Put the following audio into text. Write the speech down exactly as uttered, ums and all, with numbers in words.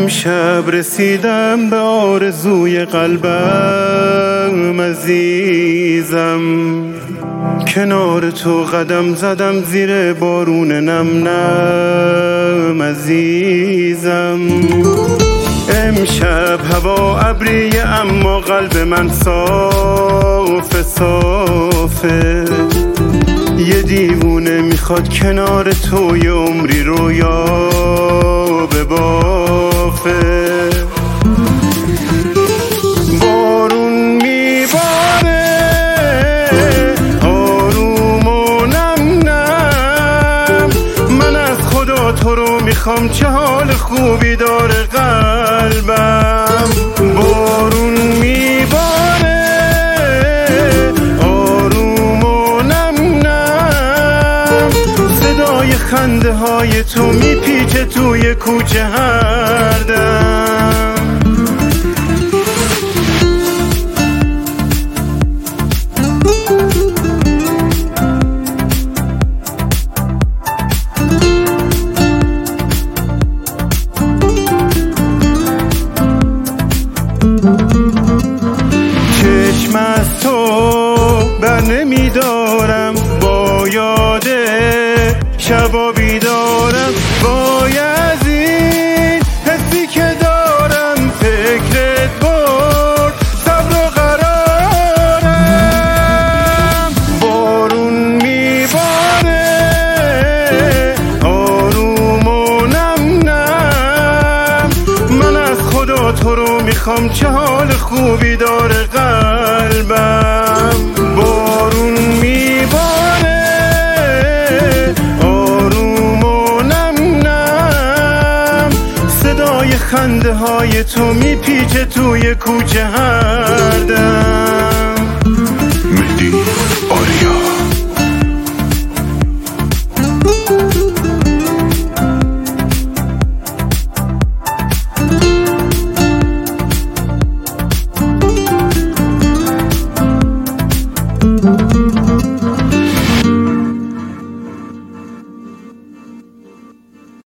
امشب رسیدم به آرزوی قلبم عزیزم، کنار تو قدم زدم زیر بارون نم نم عزیزم. امشب هوا ابریه اما قلب من صافه صافه، یه دیوونه میخواد کنار تو یه عمری رویا ببافه. بارون میباره آروم و نم نم، من از خدا تو رو میخوام، چه حال خوبی داره قلبم. بارون میباره آروم و نم نم، صدای خنده های تو میپیچه توی کوچه هر دم. چشم از تو بر نمیدارم، با یاد شبا بیدارم، باید این حسی که دارم فکرت برد صبر و قرارم. بارون میباره آروم و نم نم، من از خدا تو رو میخوام، چه حال خوبی داره قلبم. بارون میباره آروم و نم نم، صدای خنده های تو میپیچه توی کوچه هر دم.